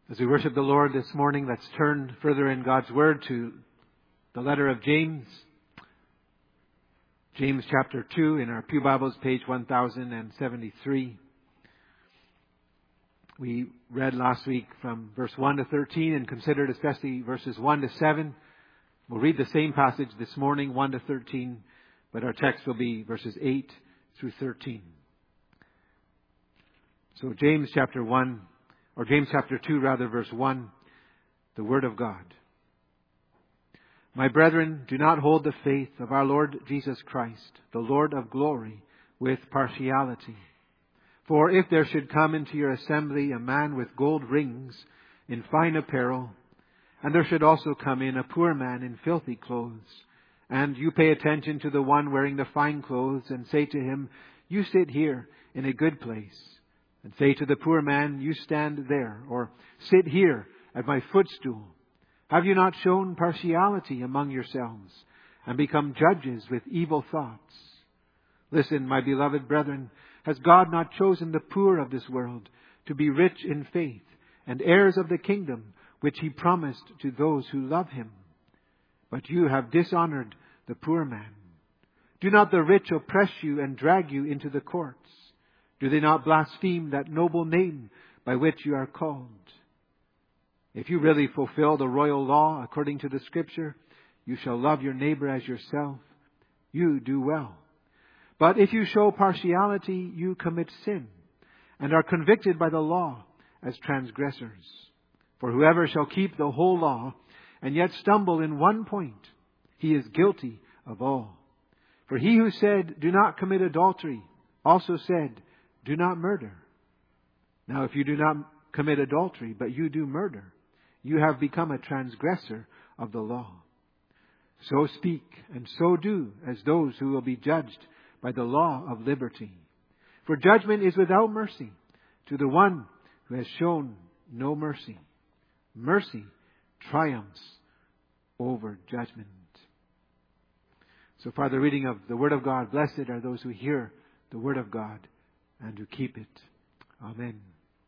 As we worship the Lord this morning, let's turn further in God's Word to the letter of James. James chapter 2 in our Pew Bibles, page 1073. We read last week from verse 1 to 13 and considered especially verses 1 to 7. We'll read the same passage this morning, 1 to 13, but our text will be verses 8 through 13. So James chapter 2, verse 1, the Word of God. My brethren, do not hold the faith of our Lord Jesus Christ, the Lord of glory, with partiality. For if there should come into your assembly a man with gold rings in fine apparel, and there should also come in a poor man in filthy clothes, and you pay attention to the one wearing the fine clothes, and say to him, you sit here in a good place, and say to the poor man, you stand there, or sit here at my footstool. Have you not shown partiality among yourselves, and become judges with evil thoughts? Listen, my beloved brethren, has God not chosen the poor of this world to be rich in faith, and heirs of the kingdom which He promised to those who love Him? But you have dishonored the poor man. Do not the rich oppress you and drag you into the courts? Do they not blaspheme that noble name by which you are called? If you really fulfill the royal law according to the Scripture, you shall love your neighbor as yourself. You do well. But if you show partiality, you commit sin, and are convicted by the law as transgressors. For whoever shall keep the whole law, and yet stumble in one point, he is guilty of all. For he who said, do not commit adultery, also said, do not murder. Now if you do not commit adultery, but you do murder, you have become a transgressor of the law. So speak and so do as those who will be judged by the law of liberty. For judgment is without mercy to the one who has shown no mercy. Mercy triumphs over judgment. So far the reading of the Word of God. Blessed are those who hear the Word of God and who keep it. Amen.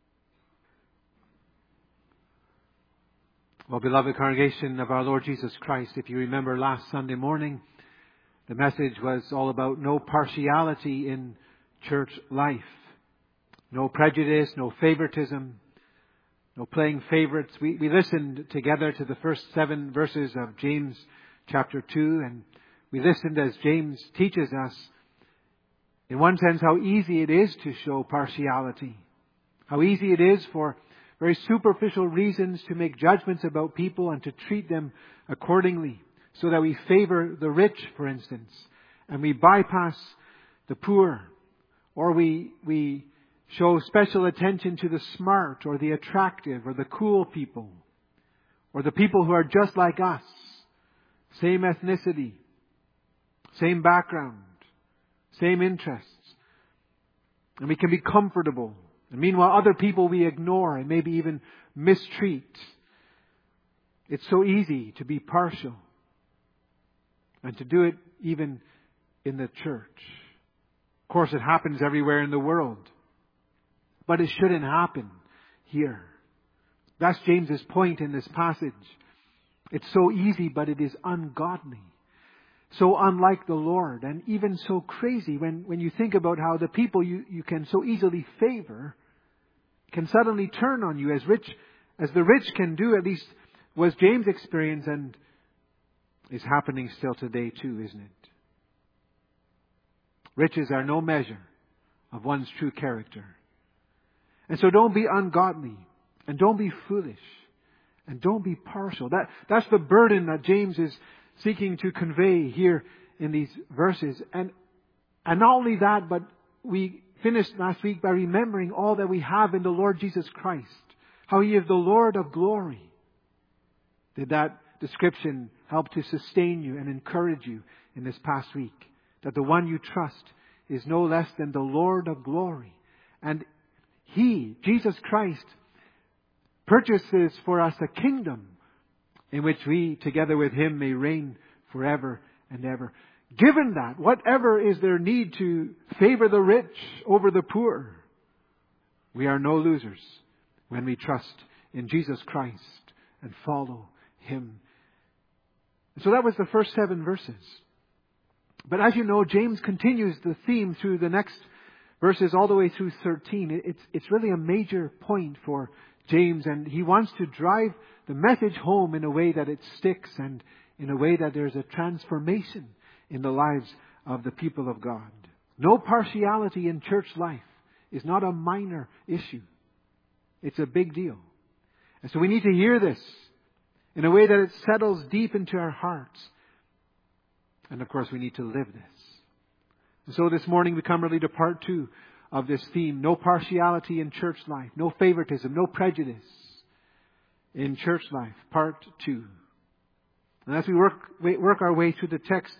Well, beloved congregation of our Lord Jesus Christ, if you remember last Sunday morning, the message was all about no partiality in church life. No prejudice, no favoritism, no playing favorites. We listened together to the first 7 verses of James chapter 2, and we listened as James teaches us, in one sense, how easy it is to show partiality. How easy it is for very superficial reasons to make judgments about people and to treat them accordingly. So that we favor the rich, for instance, and we bypass the poor. Or we show special attention to the smart or the attractive or the cool people. Or the people who are just like us. Same ethnicity. Same background. Same interests. And we can be comfortable. And meanwhile, other people we ignore and maybe even mistreat. It's so easy to be partial. And to do it even in the church. Of course, it happens everywhere in the world. But it shouldn't happen here. That's James's point in this passage. It's so easy, but it is ungodly. So unlike the Lord, and even so crazy when you think about how the people you can so easily favor can suddenly turn on you, as the rich can do. At least was James' experience, and is happening still today too, isn't it? Riches are no measure of one's true character. And so don't be ungodly, and don't be foolish, and don't be partial. That's the burden that James is seeking to convey here in these verses. And not only that, but we finished last week by remembering all that we have in the Lord Jesus Christ. How He is the Lord of glory. Did that description help to sustain you and encourage you in this past week? That the one you trust is no less than the Lord of glory. And He, Jesus Christ, purchases for us a kingdom in which we, together with Him, may reign forever and ever. Given that, whatever is their need to favor the rich over the poor, we are no losers when we trust in Jesus Christ and follow Him. So that was the first 7 verses. But as you know, James continues the theme through the next verses all the way through 13. It's really a major point for James, and he wants to drive the message home in a way that it sticks and in a way that there's a transformation in the lives of the people of God. No partiality in church life is not a minor issue. It's a big deal. And so we need to hear this in a way that it settles deep into our hearts. And of course, we need to live this. And so this morning we come really to part 2 of this theme. No partiality in church life. No favoritism. No prejudice in church life. Part 2. And as we work our way through the text,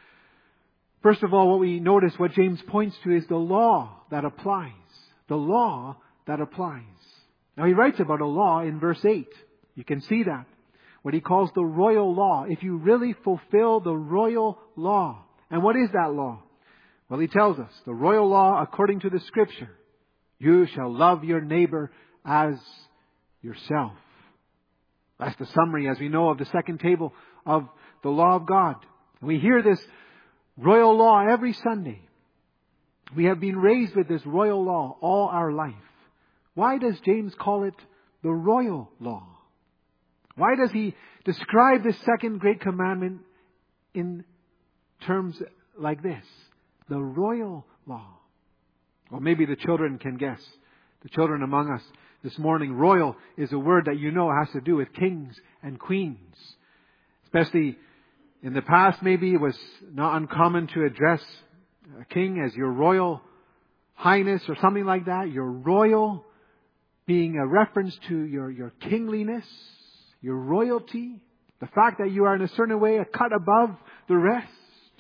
first of all, what we notice, what James points to, is the law that applies. The law that applies. Now he writes about a law in verse 8. You can see that. What he calls the royal law. If you really fulfill the royal law. And what is that law? Well, he tells us, the royal law according to the Scripture. You shall love your neighbor as yourself. That's the summary, as we know, of the second table of the law of God. We hear this royal law every Sunday. We have been raised with this royal law all our life. Why does James call it the royal law? Why does he describe this second great commandment in terms like this? The royal law. Well, maybe the children can guess. The children among us this morning, royal is a word that you know has to do with kings and queens. Especially in the past, maybe it was not uncommon to address a king as your royal highness or something like that. Your royal being a reference to your kingliness, your royalty, the fact that you are in a certain way a cut above the rest.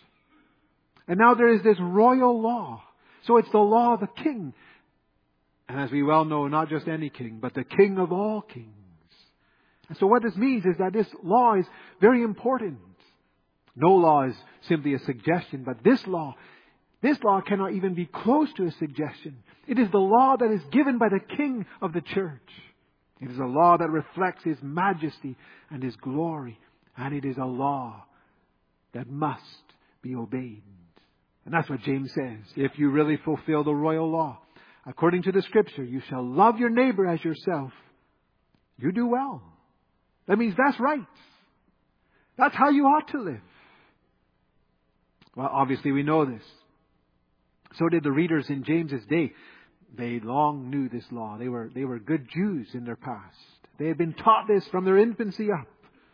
And now there is this royal law. So it's the law of the king. And as we well know, not just any king, but the King of all kings. And so what this means is that this law is very important. No law is simply a suggestion, but this law cannot even be close to a suggestion. It is the law that is given by the King of the church. It is a law that reflects His majesty and His glory. And it is a law that must be obeyed. And that's what James says. If you really fulfill the royal law, according to the Scripture, you shall love your neighbor as yourself. You do well. That means that's right. That's how you ought to live. Well, obviously we know this. So did the readers in James's day. They long knew this law. They were good Jews in their past. They had been taught this from their infancy up.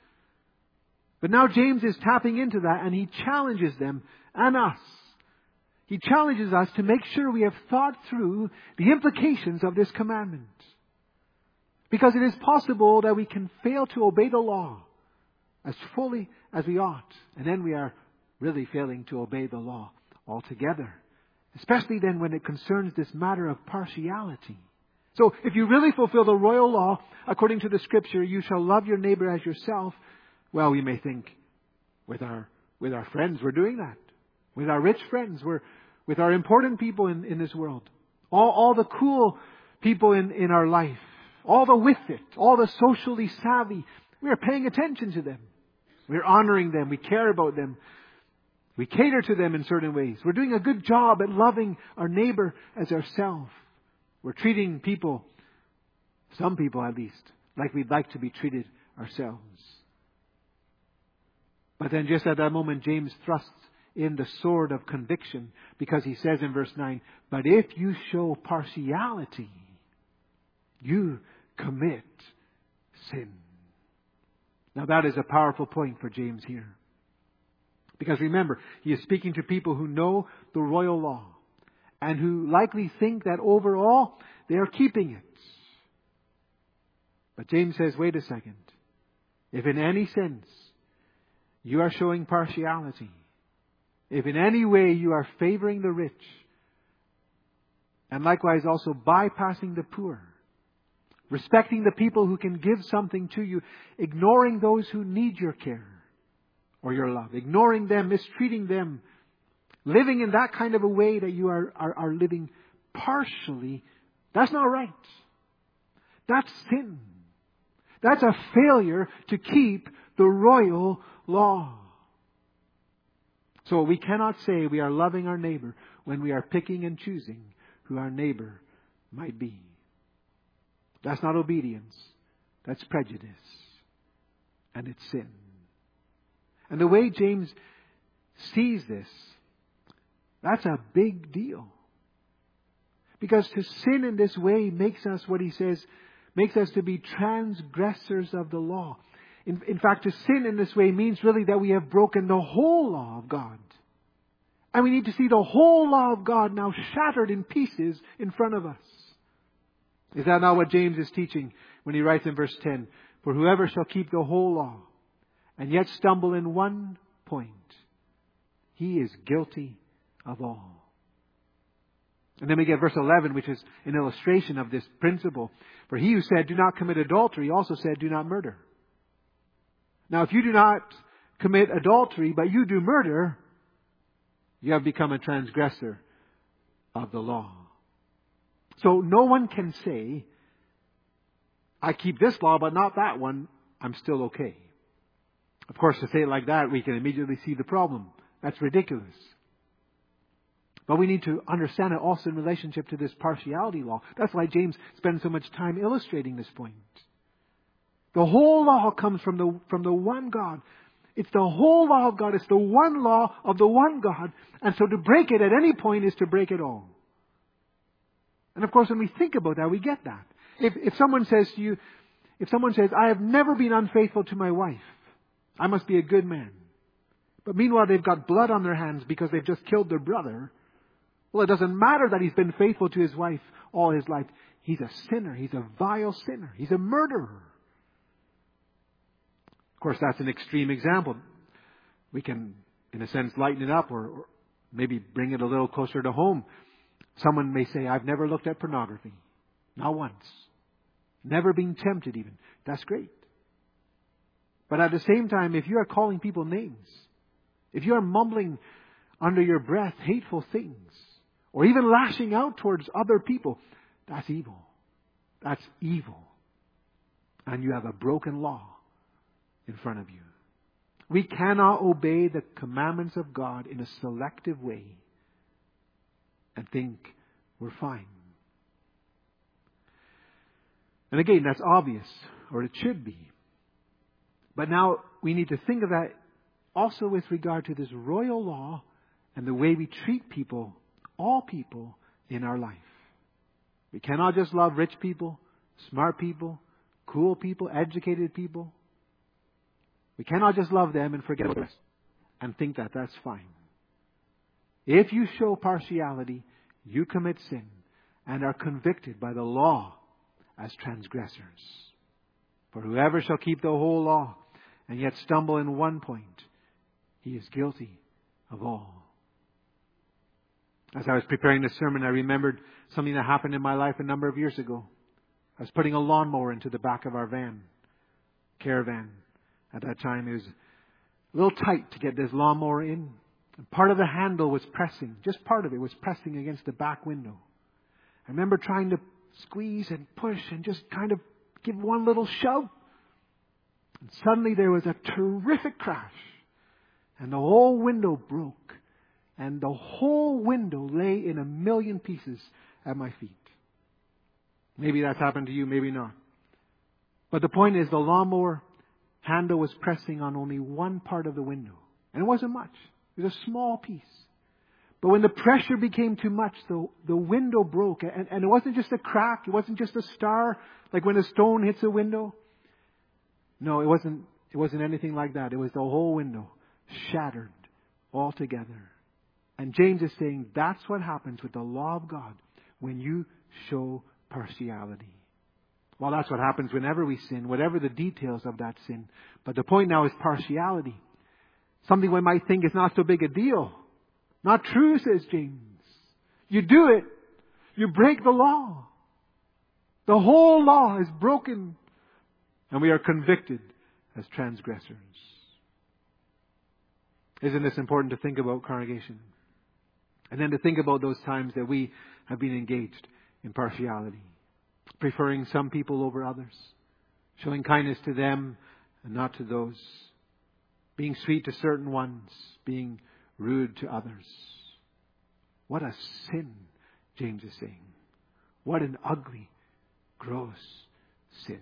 But now James is tapping into that, and he challenges them and us. He challenges us to make sure we have thought through the implications of this commandment. Because it is possible that we can fail to obey the law as fully as we ought. And then we are really failing to obey the law altogether. Especially then when it concerns this matter of partiality. So if you really fulfill the royal law, according to the Scripture, you shall love your neighbor as yourself. Well, we may think with our friends we're doing that. With our rich friends, with our important people in this world. All the cool people in our life. All the with it. All the socially savvy. We are paying attention to them. We're honoring them. We care about them. We cater to them in certain ways. We're doing a good job at loving our neighbor as ourselves. We're treating people, some people at least, like we'd like to be treated ourselves. But then just at that moment, James thrusts in the sword of conviction, because he says in verse 9, but if you show partiality, you commit sin. Now that is a powerful point for James here. Because remember, he is speaking to people who know the royal law and who likely think that overall they are keeping it. But James says, wait a second. If in any sense you are showing partiality, if in any way you are favoring the rich, and likewise also bypassing the poor, respecting the people who can give something to you, ignoring those who need your care or your love, ignoring them, mistreating them, living in that kind of a way that you are living partially, that's not right. That's sin. That's a failure to keep the royal law. So we cannot say we are loving our neighbor when we are picking and choosing who our neighbor might be. That's not obedience. That's prejudice. And it's sin. And the way James sees this, that's a big deal. Because to sin in this way makes us, what he says, makes us to be transgressors of the law. In fact, to sin in this way means really that we have broken the whole law of God. And we need to see the whole law of God now shattered in pieces in front of us. Is that not what James is teaching when he writes in verse 10? For whoever shall keep the whole law and yet stumble in one point, he is guilty of all. And then we get verse 11, which is an illustration of this principle. For he who said, do not commit adultery, also said, do not murder. Now, if you do not commit adultery, but you do murder, you have become a transgressor of the law. So no one can say, I keep this law, but not that one. I'm still okay. Of course, to say it like that, we can immediately see the problem. That's ridiculous. But we need to understand it also in relationship to this partiality law. That's why James spends so much time illustrating this point. The whole law comes from the one God. It's the whole law of God. It's the one law of the one God. And so to break it at any point is to break it all. And of course, when we think about that, we get that. If someone says to you, I have never been unfaithful to my wife, I must be a good man. But meanwhile, they've got blood on their hands because they've just killed their brother. Well, it doesn't matter that he's been faithful to his wife all his life. He's a sinner. He's a vile sinner. He's a murderer. Of course, that's an extreme example. We can, in a sense, lighten it up or maybe bring it a little closer to home. Someone may say, I've never looked at pornography. Not once. Never been tempted even. That's great. But at the same time, if you are calling people names, if you are mumbling under your breath hateful things, or even lashing out towards other people, that's evil. That's evil. And you have a broken law in front of you. We cannot obey the commandments of God in a selective way and think we're fine. And again, that's obvious, or it should be. But now we need to think of that also with regard to this royal law and the way we treat people, all people in our life. We cannot just love rich people, smart people, cool people, educated people. We cannot just love them and forget the rest and think that that's fine. If you show partiality, you commit sin and are convicted by the law as transgressors. For whoever shall keep the whole law and yet stumble in one point, he is guilty of all. As I was preparing this sermon, I remembered something that happened in my life a number of years ago. I was putting a lawnmower into the back of our caravan. At that time, it was a little tight to get this lawnmower in. And part of the handle was pressing, just part of it was pressing against the back window. I remember trying to squeeze and push and just kind of give one little shove. And suddenly there was a terrific crash. And the whole window broke. And the whole window lay in a million pieces at my feet. Maybe that's happened to you, maybe not. But the point is, the lawnmower handle was pressing on only one part of the window. And it wasn't much. It was a small piece. But when the pressure became too much, the window broke. And it wasn't just a crack. It wasn't just a star, like when a stone hits a window. No, it wasn't anything like that. It was the whole window shattered altogether. And James is saying that's what happens with the law of God when you show partiality. Well, that's what happens whenever we sin, whatever the details of that sin. But the point now is partiality. Something we might think is not so big a deal. Not true, says James. You do it, you break the law. The whole law is broken, and we are convicted as transgressors. Isn't this important to think about, congregation? And then to think about those times that we have been engaged in partiality. Preferring some people over others. showing kindness to them and not to those, being sweet to certain ones, being rude to others. What a sin, James is saying. What an ugly, gross sin.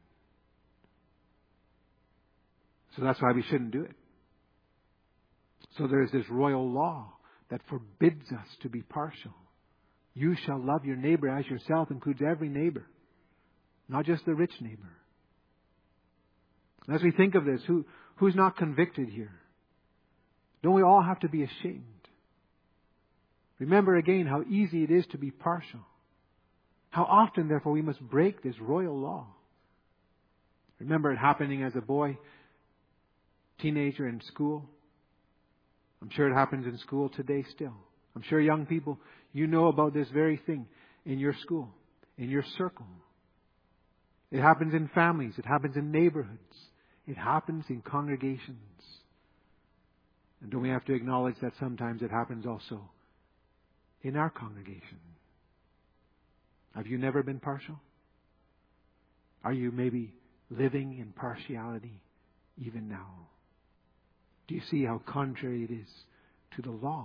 So that's why we shouldn't do it. So there's this royal law that forbids us to be partial. You shall love your neighbor as yourself includes every neighbor, not just the rich neighbor. As we think of this, who's not convicted here? Don't we all have to be ashamed? Remember again how easy it is to be partial. How often, therefore, we must break this royal law. Remember it happening as a boy, teenager in school. I'm sure it happens in school today still. I'm sure young people, you know about this very thing in your school, in your circle. It happens in families. It happens in neighborhoods. It happens in congregations. And don't we have to acknowledge that sometimes it happens also in our congregation? Have you never been partial? Are you maybe living in partiality even now? Do you see how contrary it is to the law?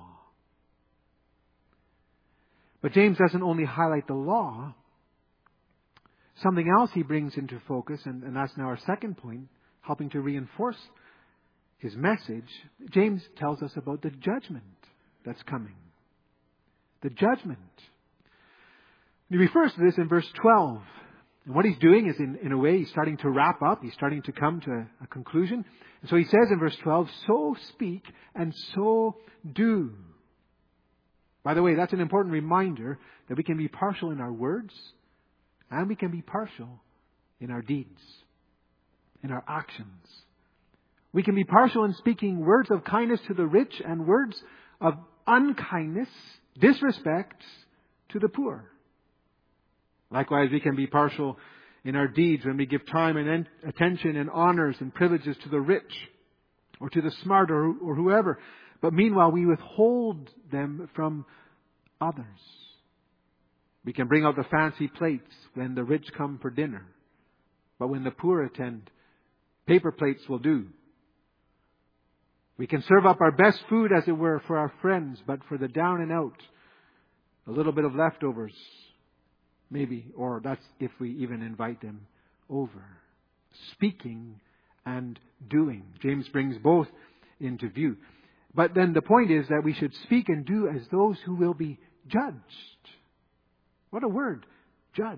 But James doesn't only highlight the law. Something else he brings into focus, and that's now our second point, helping to reinforce his message. James tells us about the judgment that's coming. The judgment. He refers to this in verse 12. And what he's doing is, in a way, he's starting to wrap up. He's starting to come to a conclusion. And so he says in verse 12, so speak and so do. By the way, that's an important reminder that we can be partial in our words and we can be partial in our deeds, in our actions. We can be partial in speaking words of kindness to the rich and words of unkindness, disrespect to the poor. Likewise, we can be partial in our deeds when we give time and attention and honors and privileges to the rich or to the smart or whoever. But meanwhile, we withhold them from others. We can bring out the fancy plates when the rich come for dinner. But when the poor attend, paper plates will do. We can serve up our best food, as it were, for our friends, but for the down and out, a little bit of leftovers, maybe, or that's if we even invite them over. Speaking and doing. James brings both into view. But then the point is that we should speak and do as those who will be judged. What a word, judged.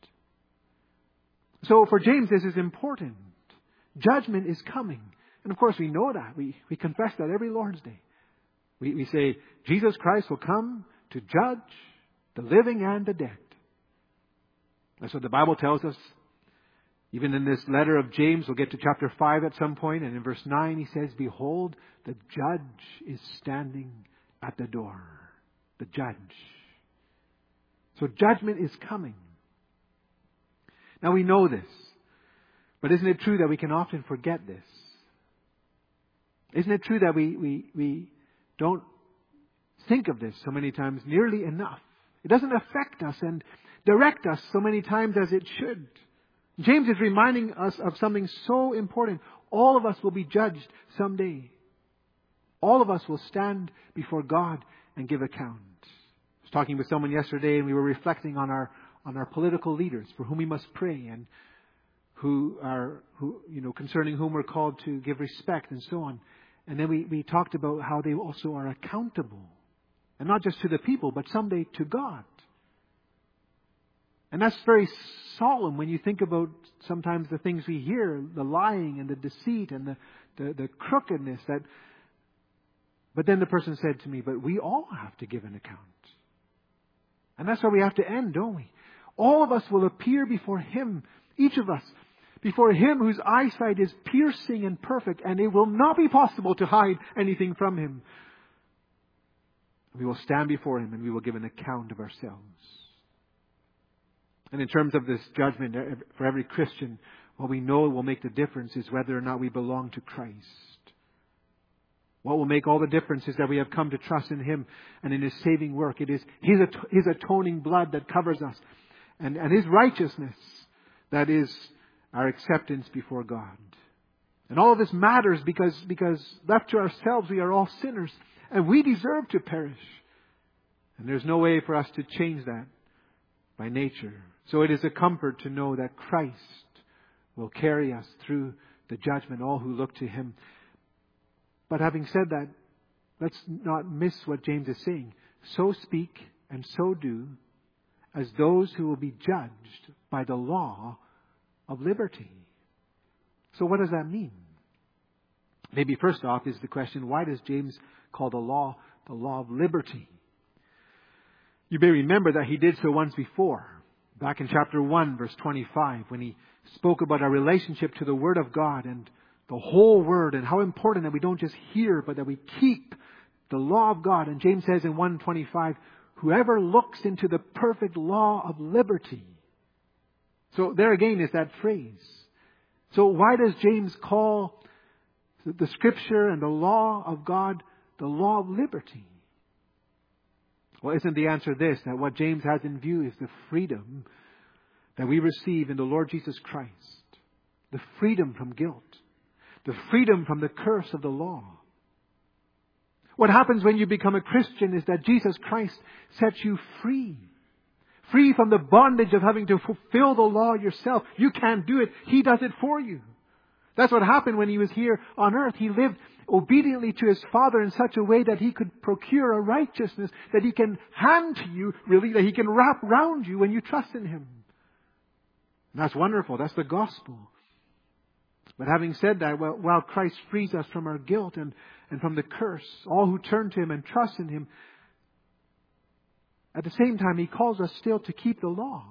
So for James, this is important. Judgment is coming. And of course we know that. We confess that every Lord's Day. We say, Jesus Christ will come to judge the living and the dead. That's what the Bible tells us. Even in this letter of James, we'll get to chapter 5 at some point, and in verse 9 he says, behold, the judge is standing at the door. The judge. So judgment is coming. Now we know this. But isn't it true that we can often forget this? Isn't it true that we don't think of this so many times nearly enough? It doesn't affect us and direct us so many times as it should. James is reminding us of something so important. All of us will be judged someday. All of us will stand before God and give account. I was talking with someone yesterday and we were reflecting on our political leaders for whom we must pray and concerning whom we're called to give respect and so on. And then we talked about how they also are accountable. And not just to the people, but someday to God. And that's very solemn when you think about sometimes the things we hear, the lying and the deceit and the crookedness that. But then the person said to me, but we all have to give an account. And that's where we have to end, don't we? All of us will appear before Him, each of us, before Him whose eyesight is piercing and perfect, and it will not be possible to hide anything from Him. We will stand before Him and we will give an account of ourselves. And in terms of this judgment for every Christian, what we know will make the difference is whether or not we belong to Christ. What will make all the difference is that we have come to trust in Him and in His saving work. It is His atoning blood that covers us and His righteousness that is our acceptance before God. And all of this matters because left to ourselves, we are all sinners and we deserve to perish. And there's no way for us to change that by nature. So it is a comfort to know that Christ will carry us through the judgment, all who look to Him. But having said that, let's not miss what James is saying. So speak and so do as those who will be judged by the law of liberty. So what does that mean? Maybe first off is the question, why does James call the law of liberty? You may remember that he did so once before, back in chapter 1, verse 25, when he spoke about our relationship to the Word of God and the whole Word, and how important that we don't just hear, but that we keep the law of God. And James says in 1:25, whoever looks into the perfect law of liberty. So there again is that phrase. So why does James call the Scripture and the law of God the law of liberty? Well, isn't the answer this, that what James has in view is the freedom that we receive in the Lord Jesus Christ. The freedom from guilt. The freedom from the curse of the law. What happens when you become a Christian is that Jesus Christ sets you free. Free from the bondage of having to fulfill the law yourself. You can't do it. He does it for you. That's what happened when He was here on earth. He lived obediently to His Father in such a way that He could procure a righteousness that He can hand to you, really, that He can wrap around you when you trust in Him. And that's wonderful. That's the gospel. But having said that, while Christ frees us from our guilt and from the curse, all who turn to Him and trust in Him, at the same time, He calls us still to keep the law.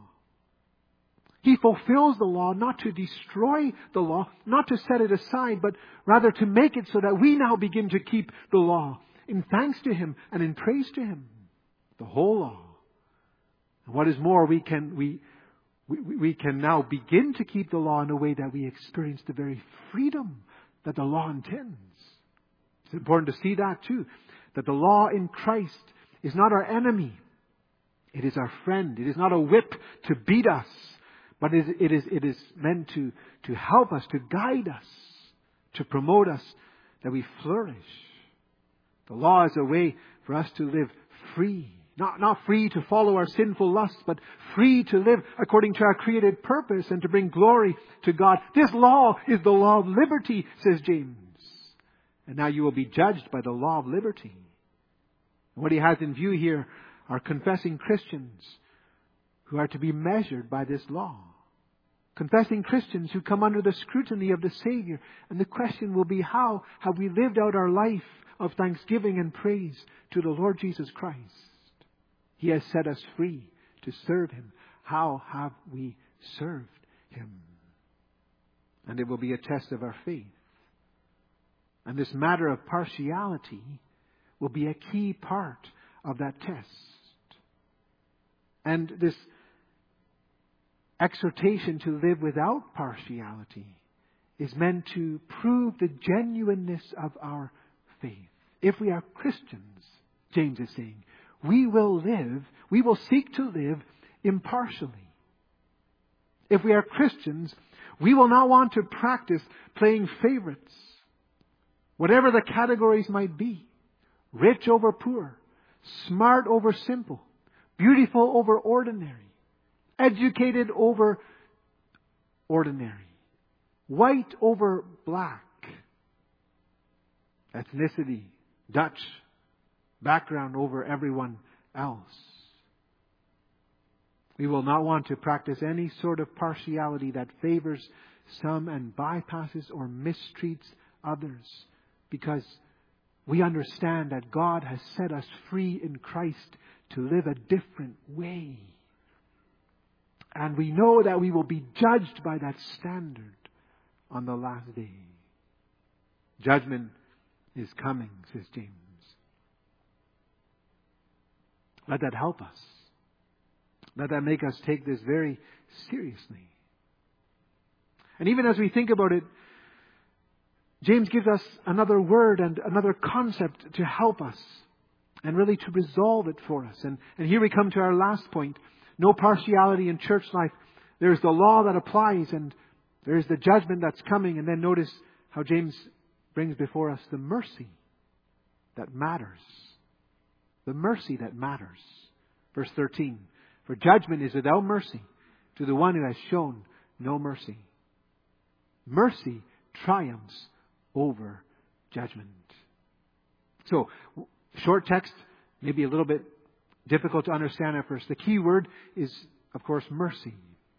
He fulfills the law not to destroy the law, not to set it aside, but rather to make it so that we now begin to keep the law in thanks to Him and in praise to Him. The whole law. And what is more, we can now begin to keep the law in a way that we experience the very freedom that the law intends. It's important to see that too. That the law in Christ is not our enemy. It is our friend. It is not a whip to beat us. But it is meant to help us, to guide us, to promote us, that we flourish. The law is a way for us to live free. Not free to follow our sinful lusts, but free to live according to our created purpose and to bring glory to God. This law is the law of liberty, says James. And now you will be judged by the law of liberty. And what he has in view here are confessing Christians who are to be measured by this law. Confessing Christians who come under the scrutiny of the Savior. And the question will be, how have we lived out our life of thanksgiving and praise to the Lord Jesus Christ? He has set us free to serve Him. How have we served Him? And it will be a test of our faith. And this matter of partiality will be a key part of that test. And this exhortation to live without partiality is meant to prove the genuineness of our faith. If we are Christians, James is saying, we will seek to live impartially. If we are Christians, we will not want to practice playing favorites, whatever the categories might be. Rich over poor, smart over simple, beautiful over ordinary, educated over ordinary, white over black, ethnicity, Dutch background over everyone else. We will not want to practice any sort of partiality that favors some and bypasses or mistreats others, because we understand that God has set us free in Christ to live a different way. And we know that we will be judged by that standard on the last day. Judgment is coming, says James. Let that help us. Let that make us take this very seriously. And even as we think about it, James gives us another word and another concept to help us and really to resolve it for us. And here we come to our last point. No partiality in church life. There's the law that applies, and There is the judgment that's coming, and then notice how James brings before us the mercy that matters. The mercy that matters. Verse 13. For judgment is without mercy to the one who has shown no mercy. Mercy triumphs over judgment. So, short text, maybe a little bit difficult to understand at first. The key word is, of course, mercy.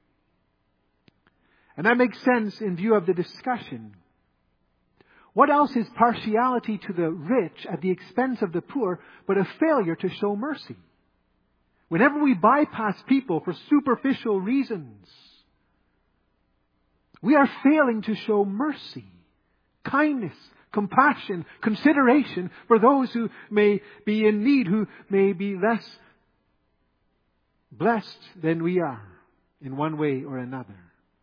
And that makes sense in view of the discussion. What else is partiality to the rich at the expense of the poor but a failure to show mercy? Whenever we bypass people for superficial reasons, we are failing to show mercy, kindness, compassion, consideration for those who may be in need, who may be less blessed than we are in one way or another.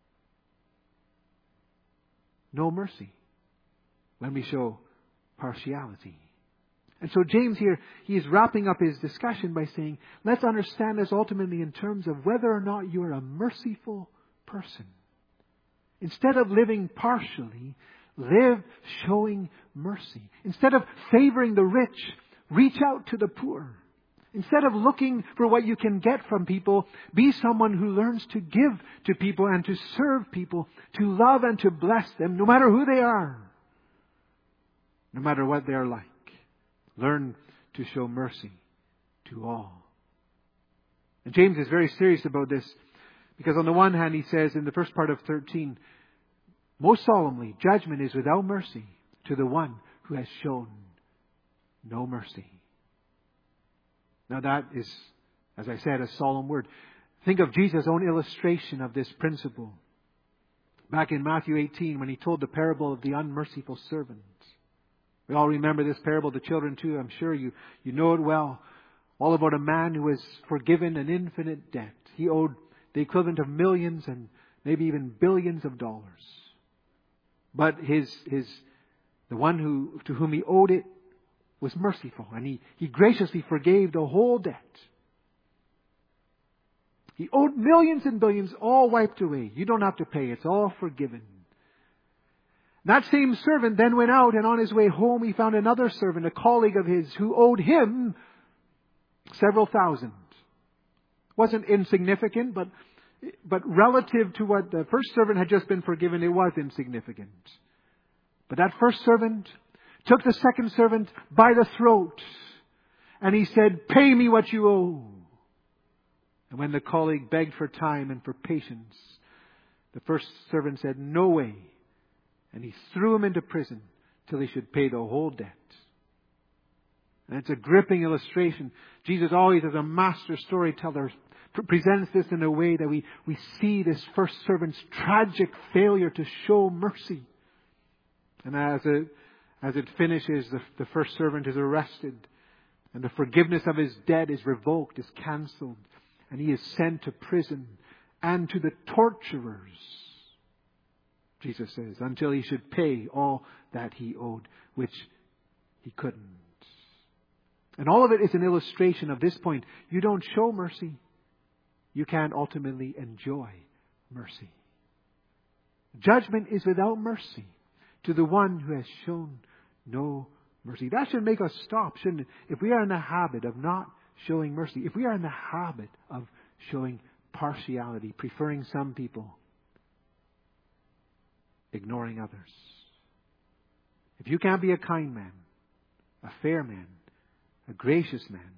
No mercy when we show partiality. And so James here, he is wrapping up his discussion by saying, let's understand this ultimately in terms of whether or not you are a merciful person. Instead of living partially, live showing mercy. Instead of favoring the rich, reach out to the poor. Instead of looking for what you can get from people, be someone who learns to give to people and to serve people, to love and to bless them, no matter who they are, no matter what they are like. Learn to show mercy to all. And James is very serious about this, because on the one hand he says in the first part of 13, most solemnly, judgment is without mercy to the one who has shown no mercy. Now that is, as I said, a solemn word. Think of Jesus' own illustration of this principle. Back in Matthew 18, when He told the parable of the unmerciful servant. We all remember this parable, the children too. I'm sure you know it well. All about a man who was forgiven an infinite debt. He owed the equivalent of millions and maybe even billions of dollars. But the one to whom he owed it was merciful, and he graciously forgave the whole debt. He owed millions and billions, all wiped away. You don't have to pay. It's all forgiven. That same servant then went out, and on his way home he found another servant, a colleague of his, who owed him several thousand. Wasn't insignificant, but relative to what the first servant had just been forgiven, it was insignificant. But that first servant took the second servant by the throat, and he said, "Pay me what you owe." And when the colleague begged for time and for patience, the first servant said, "No way." And he threw him into prison till he should pay the whole debt. And it's a gripping illustration. Jesus always, as a master storyteller, presents this in a way that we see this first servant's tragic failure to show mercy. And as it finishes, the first servant is arrested, and the forgiveness of his debt is revoked, is cancelled, and he is sent to prison and to the torturers, Jesus says, until he should pay all that he owed, which he couldn't. And all of it is an illustration of this point. You don't show mercy, you can't ultimately enjoy mercy. Judgment is without mercy to the one who has shown no mercy. That should make us stop, shouldn't it? If we are in the habit of not showing mercy, if we are in the habit of showing partiality, preferring some people, ignoring others. If you can't be a kind man, a fair man, a gracious man,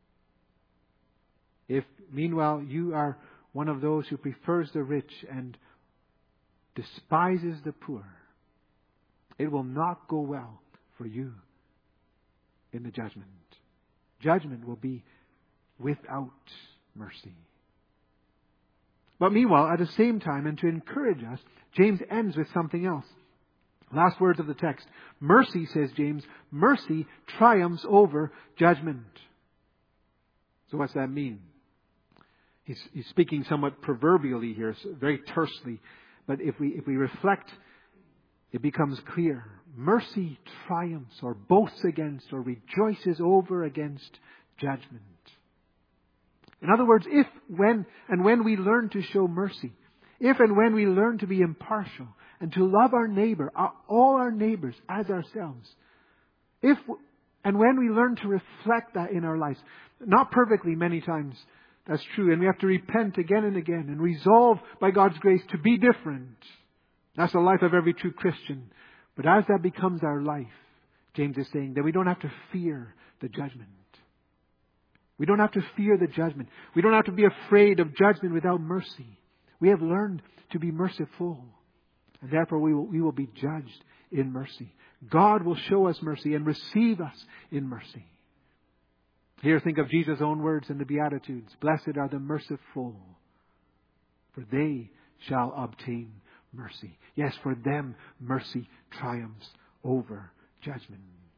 if meanwhile you are one of those who prefers the rich and despises the poor, it will not go well for you in the judgment. Judgment will be without mercy. But meanwhile, at the same time, and to encourage us, James ends with something else. Last words of the text. Mercy, says James, mercy triumphs over judgment. So what's that mean? He's speaking somewhat proverbially here, very tersely. But if we reflect, it becomes clear. Mercy triumphs or boasts against or rejoices over against judgment. In other words, when we learn to show mercy, If and when we learn to be impartial and to love our neighbor, all our neighbors as ourselves, if and when we learn to reflect that in our lives, not perfectly many times, that's true, and we have to repent again and again and resolve by God's grace to be different. That's the life of every true Christian. But as that becomes our life, James is saying that we don't have to fear the judgment. We don't have to fear the judgment. We don't have to be afraid of judgment without mercy. We have learned to be merciful. And therefore we will be judged in mercy. God will show us mercy and receive us in mercy. Here, think of Jesus' own words in the Beatitudes. Blessed are the merciful, for they shall obtain mercy. Yes, for them mercy triumphs over judgment.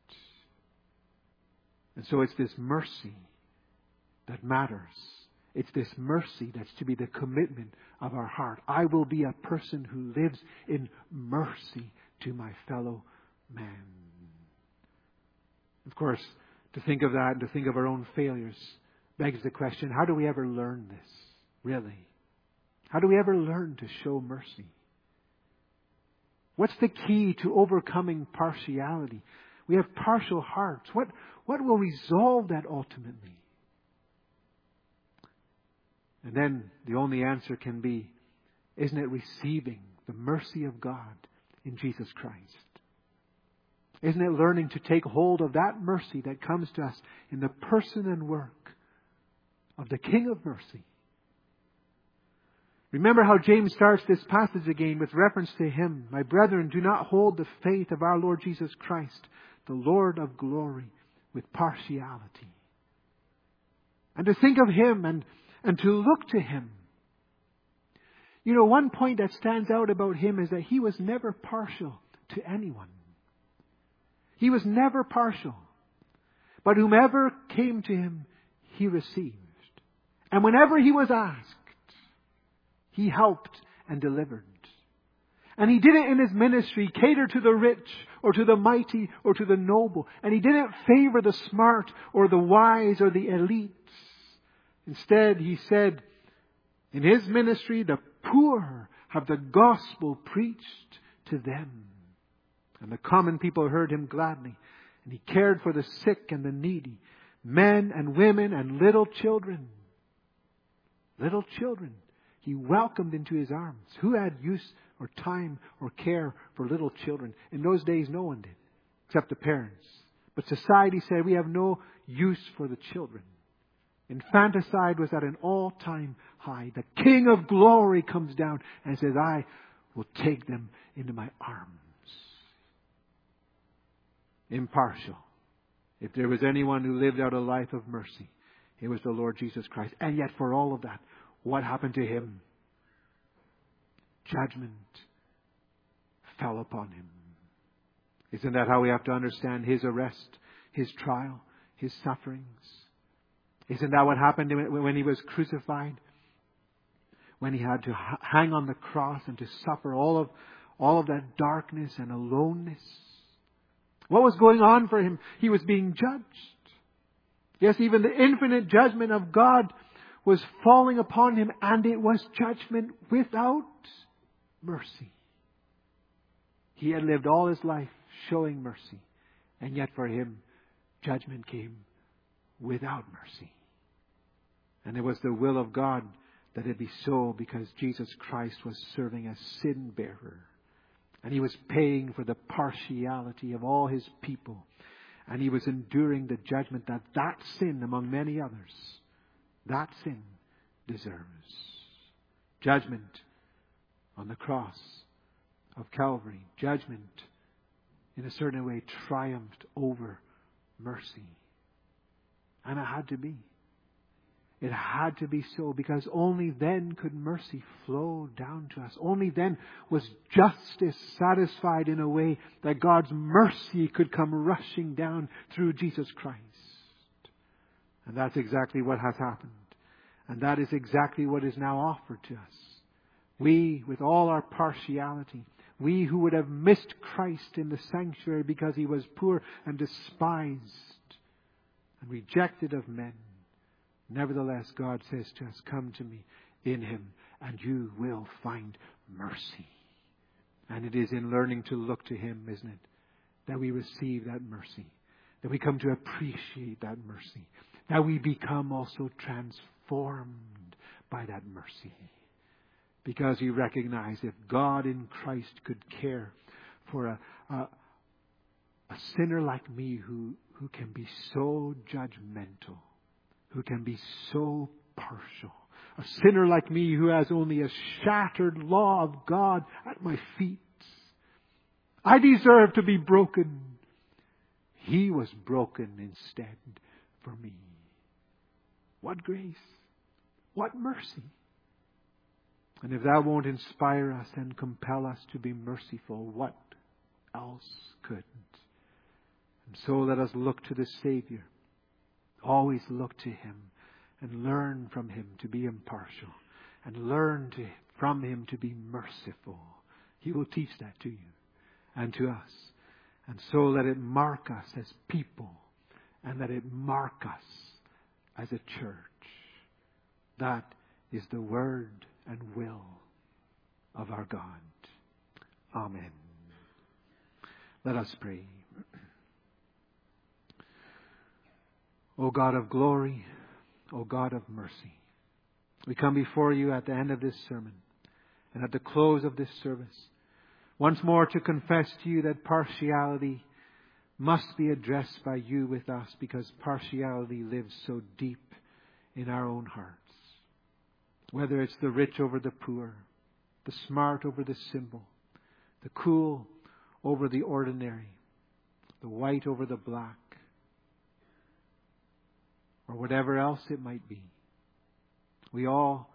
And so it's this mercy that matters. It's this mercy that's to be the commitment of our heart. I will be a person who lives in mercy to my fellow man. Of course, to think of that and to think of our own failures begs the question, how do we ever learn this, really? How do we ever learn to show mercy? What's the key to overcoming partiality? We have partial hearts. What will resolve that ultimately? And then the only answer can be, isn't it receiving the mercy of God in Jesus Christ? Isn't it learning to take hold of that mercy that comes to us in the person and work of the King of mercy? Remember how James starts this passage again with reference to him. My brethren, do not hold the faith of our Lord Jesus Christ, the Lord of glory, with partiality. And to think of him and to look to him. You know, one point that stands out about him is that he was never partial to anyone. He was never partial. But whomever came to him, he received. And whenever he was asked, he helped and delivered. And he didn't in his ministry cater to the rich or to the mighty or to the noble. And he didn't favor the smart or the wise or the elites. Instead, he said, in his ministry, the poor have the gospel preached to them. And the common people heard him gladly. And he cared for the sick and the needy, men and women and little children. Little children he welcomed into his arms. Who had use or time or care for little children? In those days, no one did, except the parents. But society said, we have no use for the children. Infanticide was at an all-time high. The King of glory comes down and says, I will take them into my arms. Impartial. If there was anyone who lived out a life of mercy, it was the Lord Jesus Christ. And yet for all of that, what happened to him? Judgment fell upon him. Isn't that how we have to understand his arrest, his trial, his sufferings? Isn't that what happened when he was crucified? When he had to hang on the cross and to suffer all of that darkness and aloneness? What was going on for him? He was being judged. Yes, even the infinite judgment of God was falling upon him, and it was judgment without mercy. He had lived all his life showing mercy, and yet for him, judgment came without mercy. And it was the will of God that it be so, because Jesus Christ was serving as sin bearer. And he was paying for the partiality of all his people. And he was enduring the judgment that sin, among many others, that sin deserves. Judgment on the cross of Calvary. Judgment, in a certain way, triumphed over mercy. And it had to be. It had to be so, because only then could mercy flow down to us. Only then was justice satisfied in a way that God's mercy could come rushing down through Jesus Christ. And that's exactly what has happened. And that is exactly what is now offered to us. We, with all our partiality, we who would have missed Christ in the sanctuary because he was poor and despised and rejected of men, nevertheless, God says to us, come to me in him and you will find mercy. And it is in learning to look to Him, isn't it, that we receive that mercy, that we come to appreciate that mercy, that we become also transformed by that mercy. Because we recognize if God in Christ could care for a sinner like me who can be so judgmental, who can be so partial, a sinner like me who has only a shattered law of God at my feet. I deserve to be broken. He was broken instead for me. What grace! What mercy! And if that won't inspire us and compel us to be merciful, what else could? And so let us look to the Savior. Always look to Him and learn from Him to be impartial and learn from Him to be merciful. He will teach that to you and to us. And so let it mark us as people and let it mark us as a church. That is the word and will of our God. Amen. Let us pray. O God of glory, O God of mercy, we come before you at the end of this sermon and at the close of this service, once more to confess to you that partiality must be addressed by you with us, because partiality lives so deep in our own hearts. Whether it's the rich over the poor, the smart over the simple, the cool over the ordinary, the white over the black, or whatever else it might be. We all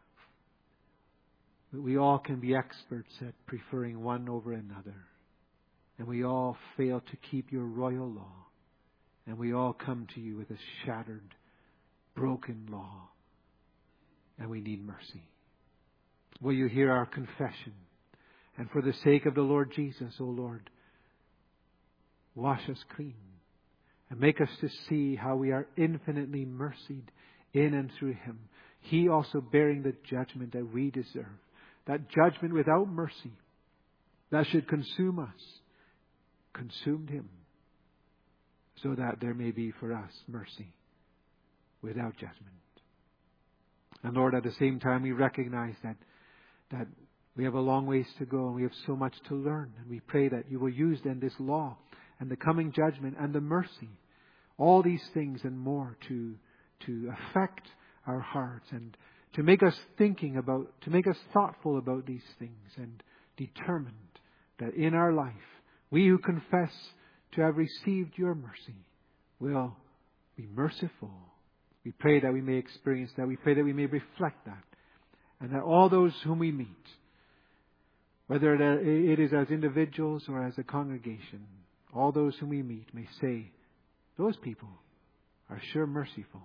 can be experts at preferring one over another. And we all fail to keep your royal law. And we all come to you with a shattered, broken law. And we need mercy. Will you hear our confession? And for the sake of the Lord Jesus, O Lord, wash us clean. And make us to see how we are infinitely mercied in and through Him. He also bearing the judgment that we deserve. That judgment without mercy that should consume us, consumed Him. So that there may be for us mercy without judgment. And Lord, at the same time we recognize that we have a long ways to go and we have so much to learn. And we pray that you will use then this law and the coming judgment and the mercy, all these things and more to affect our hearts and to make us thoughtful about these things and determined that in our life, we who confess to have received your mercy will be merciful. We pray that we may experience that. We pray that we may reflect that. And that all those whom we meet, whether it is as individuals or as a congregation, all those whom we meet may say, those people are sure merciful.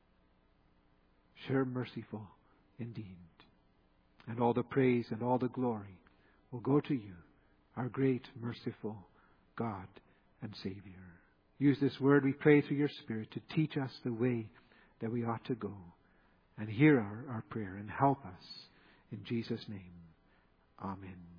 Sure merciful indeed. And all the praise and all the glory will go to you, our great merciful God and Savior. Use this word, we pray, through your Spirit to teach us the way that we ought to go. And hear our prayer and help us. In Jesus' name. Amen.